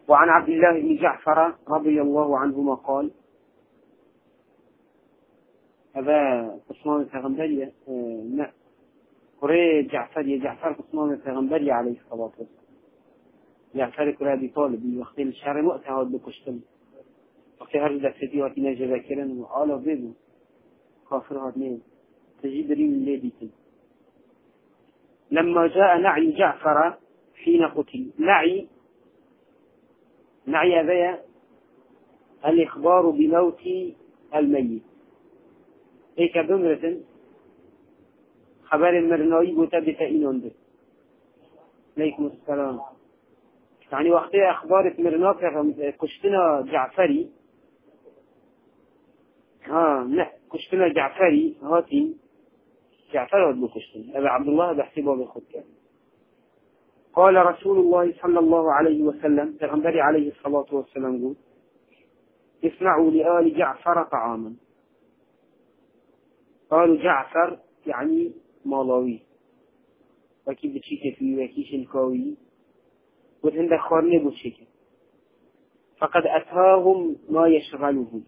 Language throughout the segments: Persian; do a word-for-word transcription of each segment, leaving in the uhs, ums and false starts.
وعن عبد الله بن جعفر رضي الله عنهما قال هذا قسمان البيغمبرية لا قري جعفر جعفر قسمان البيغمبرية عليه الصلاة والسلام جعفر قري أبي طالب وقت الشهر وقتها بكشتم وقت هرد فتيوات نجا ذاكرا وعلى بيبو كافر هاتنين تجيب ريم الليبيتين. لما جاء نعي جعفر حين قتل نعي نعي هذا الإخبار بموت الميت هيك بمرة خبر المرنائي بوتبت إنون ده عليكم السلام. يعني وقتها أخبار مرناك كشتنا جعفري ها لا كشتنا جعفري هاتي جعفر ودو كشتنا أبا عبد الله بحسبه بخطك. قال رسول الله صلى الله عليه وسلم تغنبري عليه الصلاة والسلام قول اصنعوا لآل جعفر طعاما. قالوا جعفر يعني مالاوي وكي بتشيك فيه وكي شنكاوي وتندى خارني بتشيك فقد أتاهم ما يشغلهم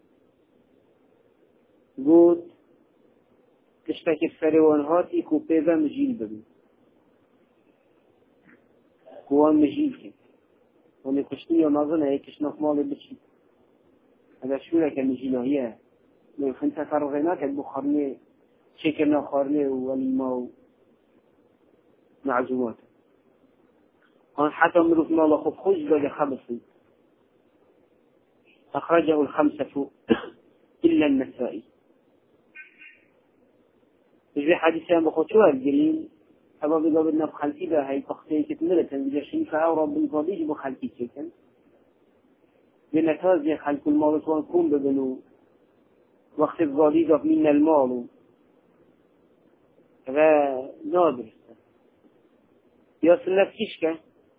قول تشتكي الفروان هاتي كوبيبا مجيل ببن كوان مجيل كي وانا كشتني ونظنها هيك شناف مالي بتشيك هذا شو لك المجيلة هي لو خنت فرغيناك البخارني شكرنا خارني والماء معزومات قال حتى مروف مالا خب خوش بدا خبصي أخرجه الخمسة إلا النسائي. إذا حديثا بخطوة الجليل أبا بقابلنا بخلقي بها هاي تخطيه كتمرة بجا شريفة أو رب الفضيج بخلقي كتن بنتازي خلق المال وانكم ببنو وقت الضاليدة من المال هذا نادر يصل لك كيشكا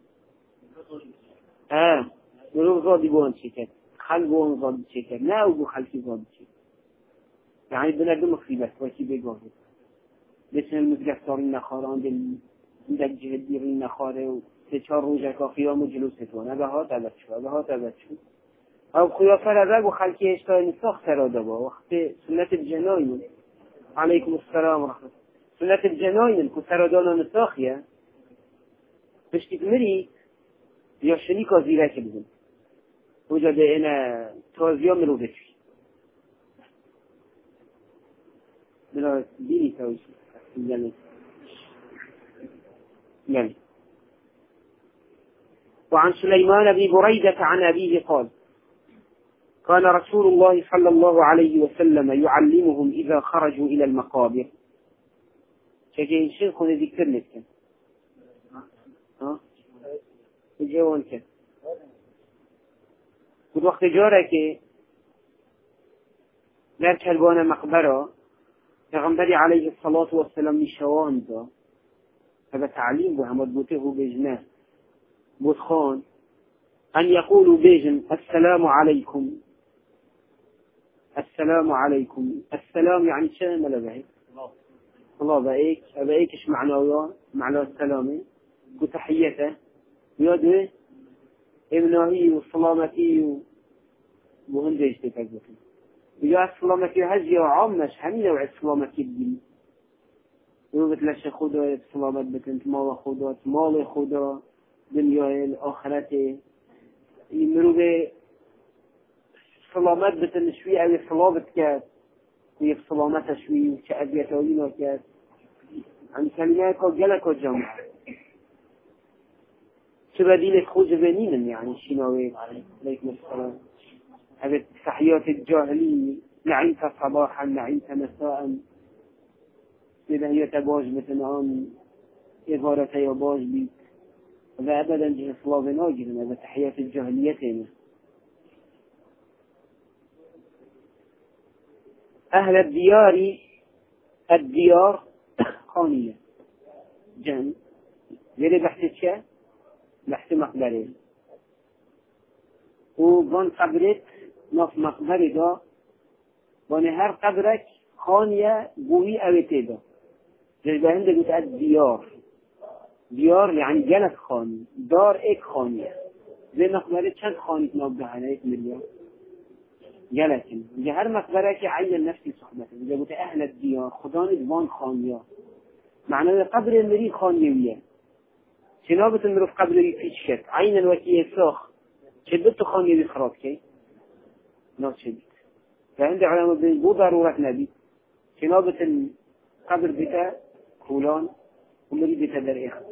اه ولو ضادي بوان شكت خلق بوان ضادي شكت لا وبو خلقي ضادي شكت يعني بنادم مخيبت وكي بيقاضي لسن المزقفتارين نخارة عندك جهديرين نخارة وتشار روجك وخيام جلوستوان هذا هات هذا شو هذا هات هذا شو أو خيافة هذا وخلقي اشتاين ساخ ترادبا وقت سنة الجناين عليكم السلام ورحمة سنة الجناين كترادانا نساخية بشتك مري يا شريكا زيراك بزن وجد انا تازيا ملو بشي بلا ديني تاويش يعني يعني وعن سليمان بن بريدة عن أبيه قال كان رسول الله صلى الله عليه وسلم يعلمهم إذا خرجوا إلى المقابر شجين شيخ ذكر لك ها الجوان كان قد وقت جارك لارك البانا مقبرة پیغمبر عليه الصلاة والسلام نشوان دا هذا تعليم به مضبوطه بجنه بودخان أن يقولوا بيجن السلام عليكم السلام عليكم السلام يعني شيء ما لبعي الله بأيك أبأيك إيش معناه معناه السلامة وتحيته يده ابنهي والسلامتي وهنديش تكذبه ويا السلامتي هجي وعامش همين نوع السلامتي الدين ويقول لك خدا السلامت بتنت مال خدا مال خدا دنيا الآخرة يمروا به سلامت بتن شوي أو سلامت كات ويف سلامت شوي وشأبيتاوينا كات عن كلمات جلك وجمع شبديل خوج بنين يعني شنوي عليكم السلام هذا تحيات الجاهلية نعيت صباحا نعيت مساء إذا هي تباج مثلا إظهارة يباج بيت هذا أبدا جه صلاة ناجر هذا تحيات الجاهلية أهل الديار الديار خانية جن غير بحث الشيء بحث مقبرين وبان قبرت نف مقبره دا بان هر قبرك خانية بوهي اوته دا جلبه هنده قلت ديار ديار يعني جنس خاني دار اك خانية زي مقبره چند خانه نابه یک میلیون گلکن میگه هر مقبره که عین نفسی صحبته میگه بوده اهل الدیار خدا ندوان خانیا معنی قبر مری خانیویه جنابت مروف قبری پیچ کرد عین الوکیه ساخ شدت خانیوی خراب کی نه شدید فعند علماء بو ضرورت نبي جنابت القبر بتا فلان ومري بتا در اخر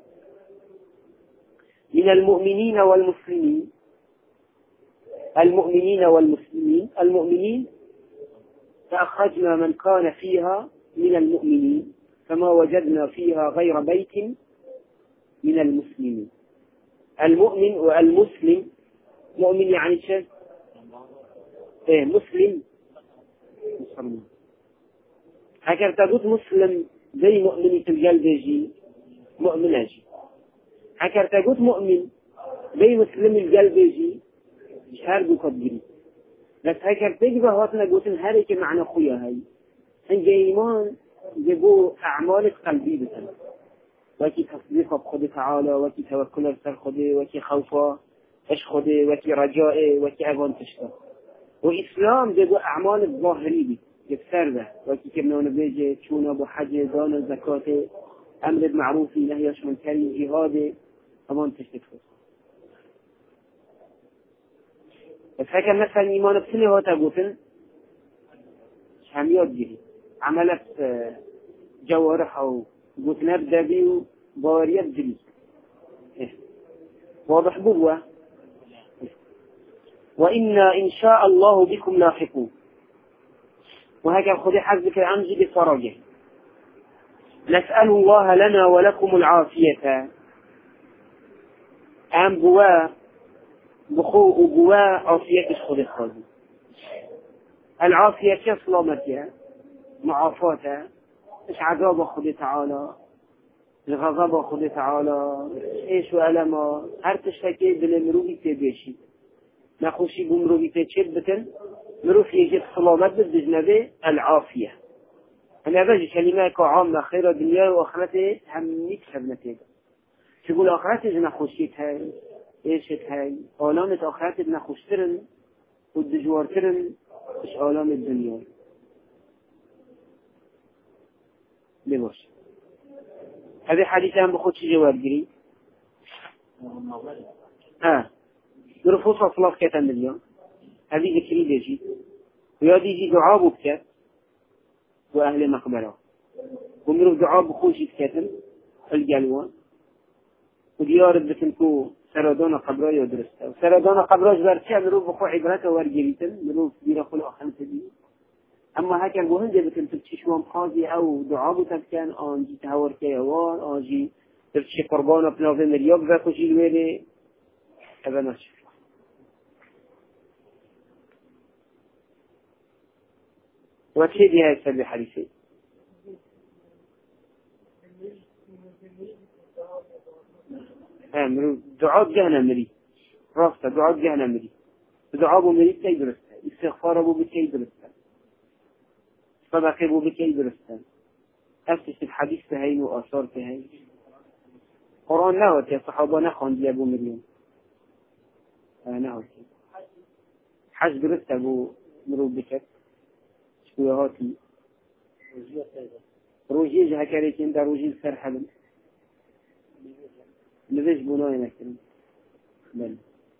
من المؤمنين والمسلمين المؤمنين والمسلمين المؤمنين فأخرجنا من كان فيها من المؤمنين فما وجدنا فيها غير بيت من المسلمين المؤمن والمسلم مؤمن يعني شيء ايه مسلم مسلم هكذا تقول مسلم زي مؤمن القلب يجي مؤمن يجي هكذا تقول مؤمن زي مسلم القلب يجي شهر بقدري بس هكذا تجي بهاتنا قلتن هارك معنى خويا هاي هنج إيمان جبوا أعمال قلبي بسن وكي تصديق بخد تعالى وكي توكل بسر خده وكي خوفه اش خده وكي رجائه وكي أبان تشتا وإسلام جبوا أعمال الظاهري بي يبسر ده وكي كمنون بيجي چون أبو حج دان زكاة أمر بمعروف نهيش منكر جهاد أبان تشتا بس هكذا مثلا إيمان بسنه هاتا قوتن همیاد گیری عملت جوارح و قوتناب دابي و باوريات جري واضح بوه وإنا إن شاء الله بكم لاحقون وهكذا خذي حزبك الأمجي بفرجه نسأل الله لنا ولكم العافية أم بوا بخو وبوا عافية خذي خذي العافية كسلامتها معافاتها إيش عذاب خذي تعالى الغضب خذي تعالى إيش وألمه هر تشتكي بالمروي تبيشي نخوشي بمروي تشد بتن مروف يجد سلامت بالجنبه العافية أنا بجي كلمة عامة خير الدنيا وآخرته هم نكسب نتيجة تقول آخرته نخوشيت هاي إيشت هاي آلامة آخرته نخوشترن والدجوارترن إيش آلام الدنيا لباش هذا حديث هم بخود شي جواب جري ها نرفوصة صلاة كتا مليون هذه ذكري ليجي ويادي يجي دعاء بكتاب وأهل مقبرة ومرف دعاء بخوشي كتم الجلوان وديار بتنكو سردان قبرة يدرسته وسردان قبرة جبرتها مروف بخو عبرته ورجريتن مروف بيرخل أخنة دي أما هكذا بوهن جبتن تبتشوان قاضي أو دعاء بتبكان آنجي تهور كيوان آنجي تبتشي قربانا بناظر مرياب ذاكوشي الويلي هذا نشف وكيدي هاي السبب حديثي امرو دعاء جهنم مري راسته دعاء جهنم مري دعاء ابو مري كي درسته استغفار ابو بكي درسته صدقه ابو بكي درسته أفتش الحديث تهين وآثار تهين قرآن نهوت يا صحابة نخوان دي ابو مريم نهوت حج درسته ابو مرو بكت شويهاتي روجي جها كاريكين دا روجي السر حلم لذيش بناي نكرم بل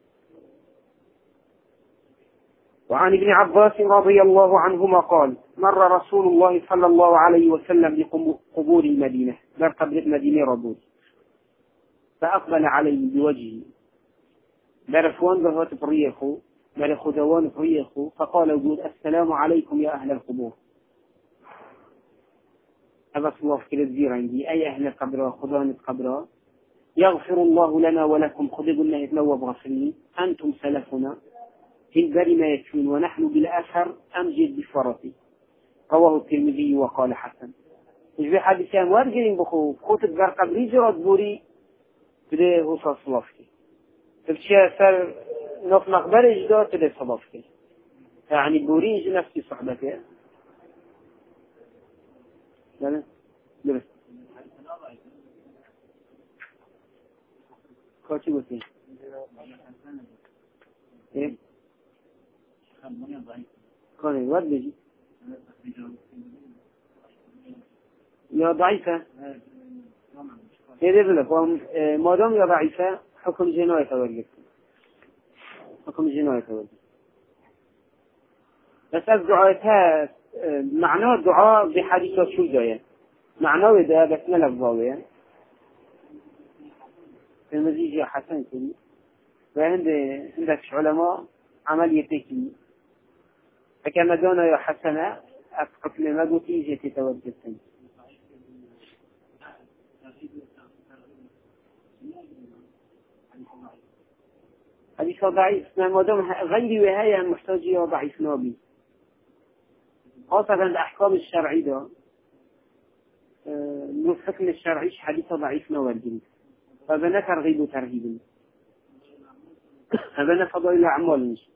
وعن ابن عباس رضي الله عنهما قال مر رسول الله صلى الله عليه وسلم بقبور المدينة در قبر مدينة ربوز فأقبل عليه بوجهه درفوان بهات بريخو در خدوان بريخو فقال وجود السلام عليكم يا أهل القبور هذا صلاف كده الزير عندي أي أهل القبر خدوان القبر يغفر الله لنا ولكم خذوا الله يتلوى بغفرين أنتم سلفنا في البر ما يكفون ونحن بالأثر أمجد بفرطي رواه الترمذي وقال حسن يجب حديثان وارجلين بخو خطب بر قبري جراد بوري بده هو صلافكي تبشي أثر نف مقبر إجدار بده صلافكي يعني بوري يجي نفسي صحبته لا لا كاتي قلتين إيه قولي ورد بيجي يا ضعيفة يدير لك ما دام يا ضعيفة حكم جناية تولد حكم جناية تولد بس الدعاء معناه الدعاء بحديث شو جاية معناه ده بس ما لفظاوية المزيج يا حسن كلي وعند عندك علماء عملية تكني فكما دونا يا حسنة أفقط لما قلت يجي تتوجد سنة حديث ضعيف ما دام غيري وهي محتاجية ضعيف نوبي خاصة الأحكام الشرعية ده من الحكم الشرعي حديث ضعيف نوبي فبنا ترغيب وترهيب فبنا فضائل أعمال مش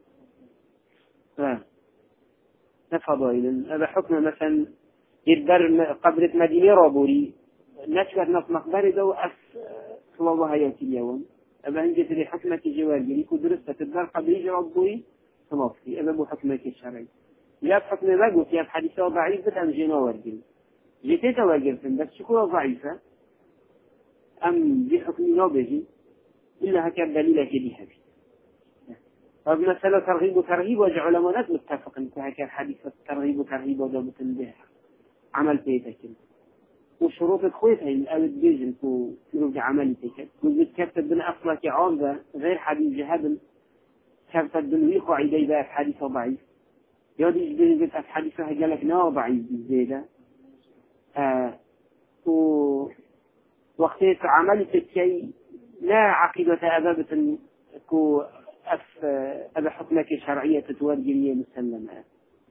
فضائل هذا حكم مثلا يدبر قبرة مدينة رابوري نشكر نص مقبرة ده وأس صلى هياتي اليوم أبا هنجي تري حكمة جوالي كدرسة تدبر قبري رابوري صنافي أبا بو حكمة الشرعي لا بحكم ما قلت يا بحديثة ضعيف بتأم جينا ورقل جيتيتا ورقل بس شكوها ضعيفة أم بحكم لا بجي إلا هكذا دليل جديها فيه طب مسألة ترغيب وترهيب وجعلمانات متفق انت هكذا حديثة ترغيب وترهيب وضبط به عمل بيتك وشروط الخويت هي الأول بيجن كو شروط عملي تكت وبتكتب بنا أصلك عامة غير حديث جهاد كتب بنا ويقع عيدي بقى في حديثة ضعيف يودي يجبين قلت في حديثة قالك نا ضعيف بالزيادة آه و وقتها عملي تكي لا عقيدة أبابة كو أف أبا حكمك الشرعية تتوجرية مسلمة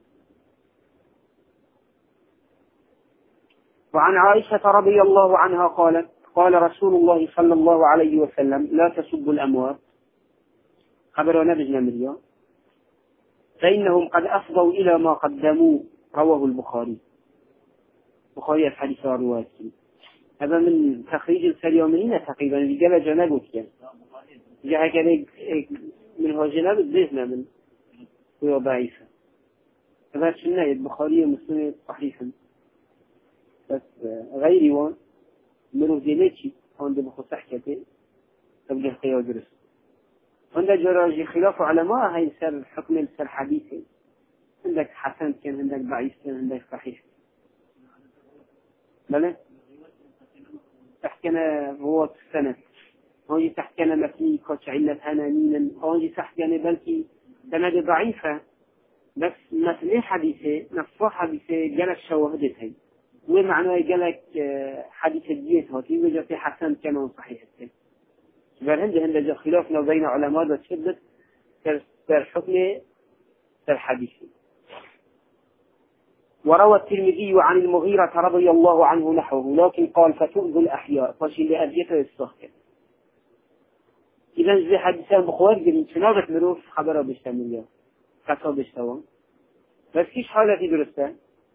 وعن عائشة رضي الله عنها قالت قال رسول الله صلى الله عليه وسلم لا تسبوا الأموات خبروا نبجنا مريم فإنهم قد أفضوا إلى ما قدموا رواه البخاري بخاري في حديث رواتي هذا من تخريج السليومين تقريبا اللي قال جنابك يعني جاء كان من هو جناب الزيزنا من هو ضعيفة هذا شنو البخاري ومسلم صحيحا بس غيري وان منو زينيتي عند بخصح كتير تبقى خيار درس عند جراجي خلاف علماء هاي سر حكم السر حديثي عندك حسن كان عندك ضعيف كان عندك صحيح بلى تحكينا هو السنة هونجي تحكينا مثلي كوش علة هنانين هونجي تحكينا بلكي سنة ضعيفة بس مثلي حديثي نفسه حديثي جالك شواهدتها ومعناه جالك حديث الجيت هاتي وجا في حسن كانوا صحيح السنة بل هند هند جا خلافنا بين علماء وتشدد كالحكم كالحديثي وروى الترمذي عن المغيرة رضي الله عنه نحوه لكن قال فتؤذوا الأحياء فشي لأذيته الصحك إذا زي حديثان بخوار قلن شنابت مروف خبره بشتمليا قصة بشتوان بس كيش حالة درسته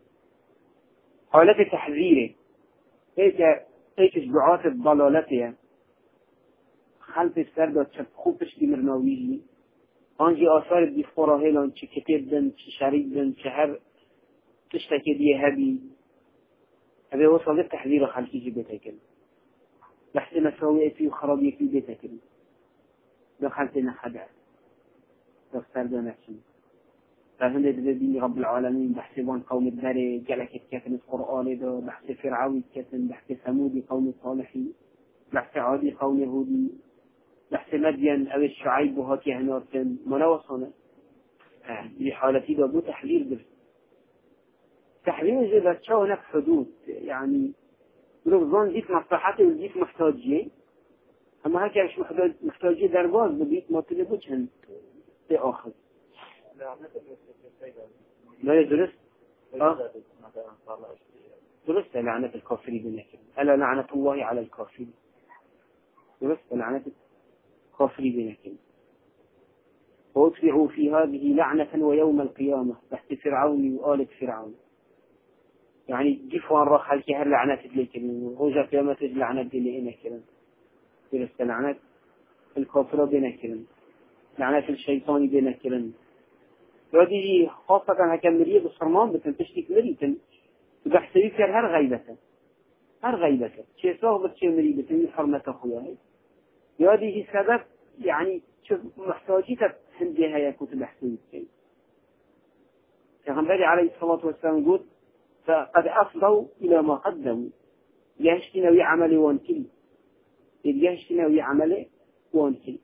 حالة تحذيره هيك هيك دعاة الضلالة خلف السردة تشبخوبش دي مرناويجي أنجي آثار دي فراهيلان چه كتب دن چه شريك دن چه هر تشتكي دي هبي هذا هو صدق تحذير خلقي جبتها كده بحث مساوئتي وخرابيتي بيتها كده دخلتنا خدع دفتر نفسي فهند الذي رب العالمين بحث بان قوم الداري جلك كتن القرآن ده بحث فرعون كتن بحث ثمود قوم الصالحين بحث عادي قوم يهودي بحث مدين أو الشعيب وهاتي هنارتن منوصنا لحالتي ده بو تحذير درس تحذير جدا شو هناك حدود يعني رغم ديك مصلحاتي وديك محتاجية أما هكذا مش محتاج محتاجية درباز بديك ما تلبوش هن في آخر لا درس آه درس لعنة الكافرين بنكر ألا لعنة الله على الكافرين درس لعنة الكافرين بنكر وأتبعوا في هذه لعنة ويوم القيامة تحت فرعون وآلة فرعون يعني جفوا عن رخ هالكي هاللعنات اللي كريم وجا قيامة اللعنات اللي إنا كريم درس لعنة الكافرة بنكرن لعنة الشيطان بنكرن ودي خاصة هكملية بالصرمان بتنتشتك مريتن بحسبي كر هر غيبته هر غيبته شيء صاغ شيء مري بتني حرمة أخويا يادي هي سبب يعني شوف محتاجيتك هندي هيا كتب حسبي شيء كغنبري عليه الصلاة والسلام يقول فقد أفضوا إلى ما قدموا يهشتنا ويعمل وانكل يهشتنا ويعمل وانكل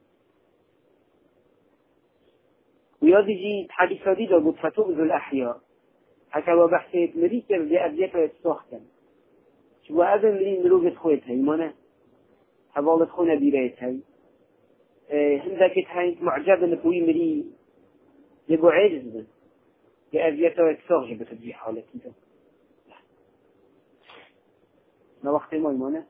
ويادي حديث هذا قد فتؤذوا الأحياء حتى وبحثت مريكا بأبيتها السوحكا شو هذا مرين ملوغة خويتها يمانا حبالة خونا بيريتها اه هندك تهين معجبة نقوي مري يبو عاجز بن بأبيتها السوحكا بتبجي حالة كده ما وقت ما يمانا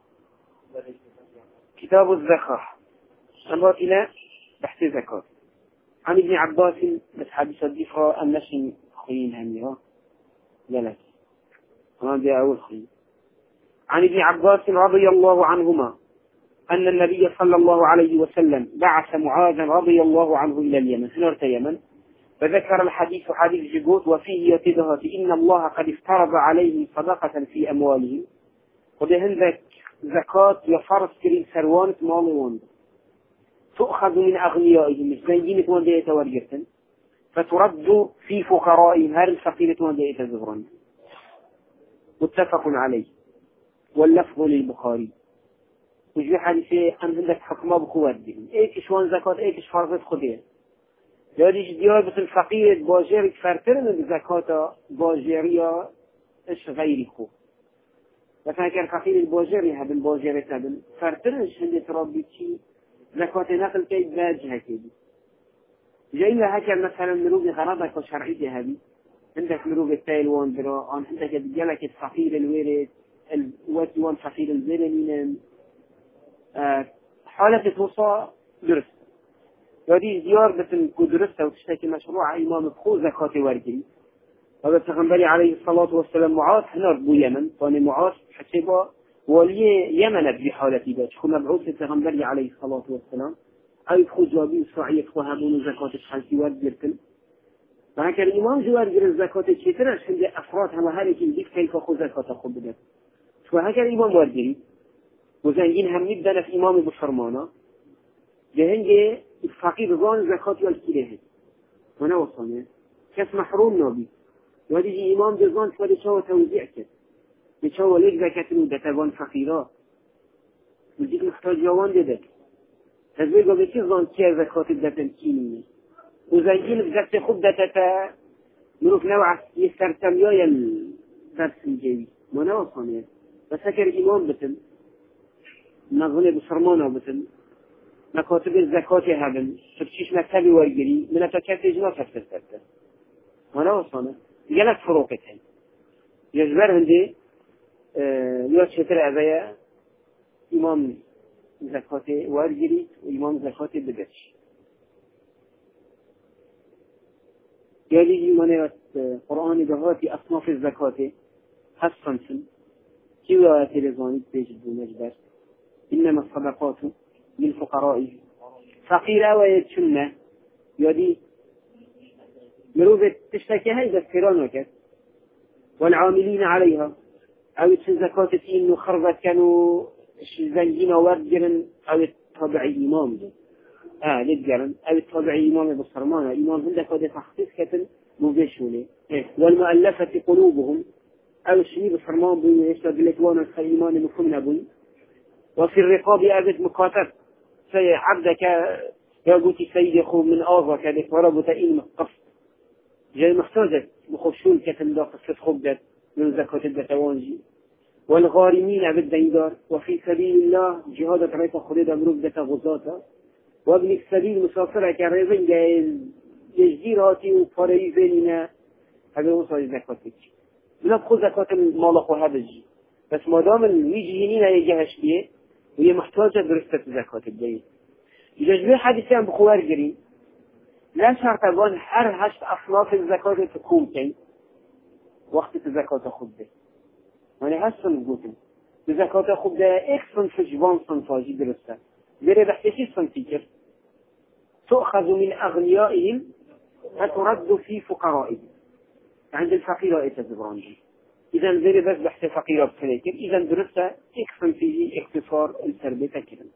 كتاب الزكاة أمرات إلى بحث الزكاة عن ابن عباس بس حديث الضيفة النشن خيين هنيها جلس هذا أول خيين عن ابن عباس رضي الله عنهما أن النبي صلى الله عليه وسلم بعث معاذا رضي الله عنه إلى اليمن سنرت يمن فذكر الحديث حديث جبوت وفيه يتدهت إن الله قد افترض عليهم صدقة في أموالهم وده هندك زكاة يفرس كريم سروانة مالوان تؤخذ من أغنيائهم مش زينة وان دي يتورجتن فترد في فقرائهم هذا الفقيرة وان دي يتزغرن متفق عليه واللفظ للبخاري وجي حديثي أن عندك حكمة بقوات دين ايكش وان زكاة ايكش فرضت خديه لذلك ديار بس الفقير باجيرك فرترن بزكاة باجيرية ايش غيري خو مثلا كان فقير الباجيري هذا الباجيري هذا فرترنش هندي تربي شيء زكاة نقل كي باجها كيدي جاية هكذا مثلا مروق غرضك وشرعية هذه عندك مروق التايل واندرا عندك جالك الفقير الويرد الواتي وان فقير الزرنين أه حالة توصى درس هذه زيار بتن كدرسة وتشتكي مشروع إمام بخو زكاة ورقي هذا تغنبري عليه الصلاة والسلام معاذ هنا بو يمن فاني معاذ حسيبه ولي يمن بحالتي ذات خو مبعوث تغنبري عليه الصلاة والسلام أي خو جوابي وصعية وهابون زكاة الحالتي ورقي فهكذا الإمام جوار جر الزكاة كثيرة عند أفراد هم هذه كيف كيف أخذ زكاة أخذ بدك فهكذا الإمام ورجري وزنجين هم نبدأ في إمام بفرمانه جهنجة الفقير ظان زكاة والكلاه وانا وصلنا كاس محروم نبي وهذه إمام بظان فلي شو توزيع كده بشو ليك زكاة ودتوان فقيرة وديك محتاج جوان ددك هذا قبل كي ظان كيا زكاة الدتن كيني وزنجين بجد خب دتتا نروح نوع يسترتم يا الدرس الجوي وانا وصلنا بس هكذا إمام بتن نظني بفرمانه بتن مكاتب الزكاة هذن تبشيش مكتبي ورقري من تكاتج ما تفترته وانا وصلنا جلت فروقتين يجبر هندي اه يوشتر أبايا إمام زكاة ورقري وإمام زكاة بدش يلي من القرآن بهاتي أصناف الزكاة حصنسن كيوا تلزاني تجد مجبر إنما الصدقات للفقراء فقيرة ويتشنة يدي مروفة تشتكي هاي ذكران وكذا والعاملين عليها أو يتشن زكاة إنه خربت كانوا زنجين وردجرن أو الطبعي إمام ده آه لدجرن أو الطبعي إمام بصرمانة إمام عندك هذا تخصيص كتن مباشوني والمؤلفة قلوبهم أو الشيء بصرمان بي يشتغل لتوانا الخيمان مفهومنا بي وفي الرقاب أبد مقاتل سي عبدك يا قوتي سيدي خو من آظة كذلك وربو تأين مقصد جاي محتاجة بخشول كتن دا قصة خبدت من زكاة الدتوانجي والغارمين أبد ديدار وفي سبيل الله جهاد طريقة خليدة مروب دتا غزاتا وابن السبيل مسافرة كريزين جاي تجديراتي وفريزيننا هذا هو صحيح زكاتك لا تخذ زكاة المالق وهذا الجي بس ما دام يجي هنا يجهش فيه وهي محتاجة درستة زكاة الجيد إذا جبه حديثان بخوار جري لا شرط أبان هر هشت أصناف الزكاة تقوم كي وقت الزكاة خبه يعني هشتن بقوتن الزكاة خبه إكسن فجبان صنفاجي درستة غير بحثي صنفيكر تؤخذ من أغنيائهم فترد في فقرائهم عند الفقير يتزبران. إذا غير بس بحث فقير بسنكر إذا درست اكفن فيه اختصار التربية كده.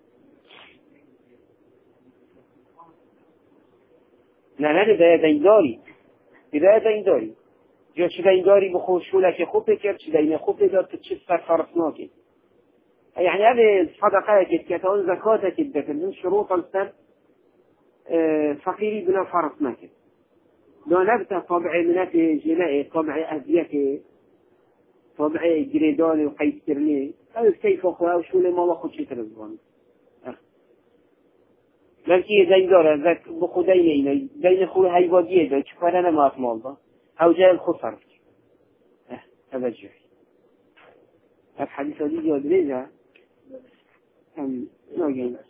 لا لا ده دينداري ده دينداري جو شو دينداري بخوش ولا شيء خوب كر شو دين خوب كر تشوف صار فرصناك يعني هذه الصدقات كتون زكاة كده من شروط السن فقيري بنا فرصناك لو نبت طبع منات جنائي طبع أزياك طبع جريداني وقيد كرني أو كيف أخوة أو شو لما وقت شيء ترزقان لكن ديندار ذاك بخدين دين خوه هاي وجيه ده شوف أنا ما أطمال ده أو جاء الخسر أه هذا الجوع الحديث هذه جاد ليها أم ناجين